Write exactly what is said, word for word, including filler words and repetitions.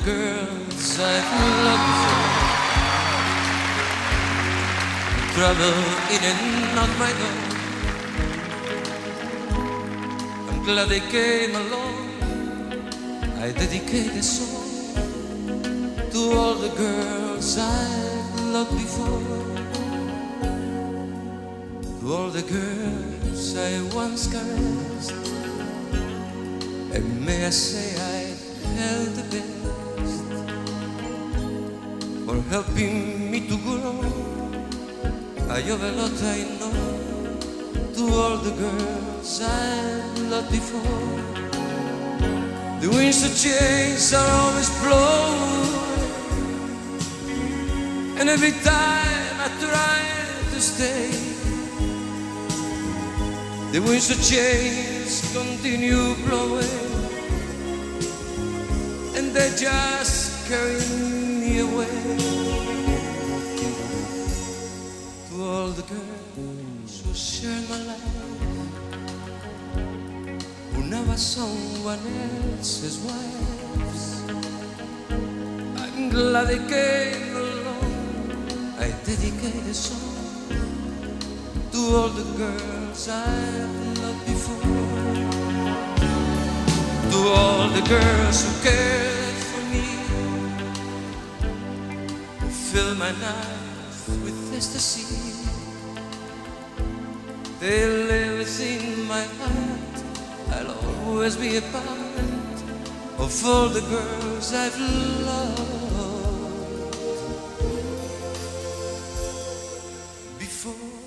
girls I've loved before, travel in and out my door. I'm glad they came along. I dedicate a song to all the girls I've loved before, to all the girls I once caressed, and may I say I held the best, for helping me to grow. I owe a lot, I know, to all the girls I've loved before. The winds of change are always blowing, and every time I try to stay, the winds of change continue blowing, and they just carry me away. To all the girls who shared my life, who now are someone else's wives, I'm glad they came along. I dedicate a song to all the girls I've loved before, to all the girls who cared for me, who filled my nights with ecstasy. They live within my heart. I'll always be a part of all the girls I've loved before.